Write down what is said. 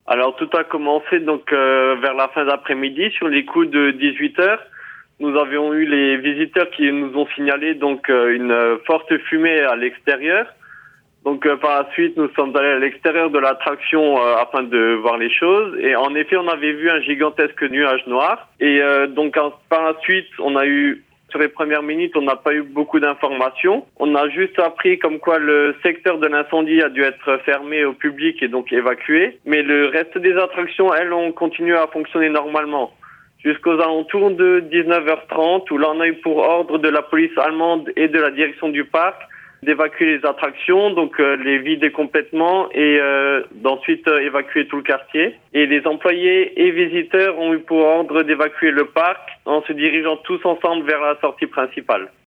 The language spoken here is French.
Alors tout a commencé donc vers la fin d'après-midi, sur les coups de 18 heures. Nous avions eu les visiteurs qui nous ont signalé donc une forte fumée à l'extérieur. Donc par la suite, nous sommes allés à l'extérieur de l'attraction afin de voir les choses. Et en effet, on avait vu un gigantesque nuage noir. Et par la suite, on a eu, sur les premières minutes, on n'a pas eu beaucoup d'informations. On a juste appris comme quoi le secteur de l'incendie a dû être fermé au public et donc évacué. Mais le reste des attractions, elles, ont continué à fonctionner normalement. Jusqu'aux alentours de 19h30, où là, on a eu pour ordre de la police allemande et de la direction du parc d'évacuer les attractions, donc les vider complètement et d'ensuite évacuer tout le quartier. Et les employés et visiteurs ont eu pour ordre d'évacuer le parc en se dirigeant tous ensemble vers la sortie principale.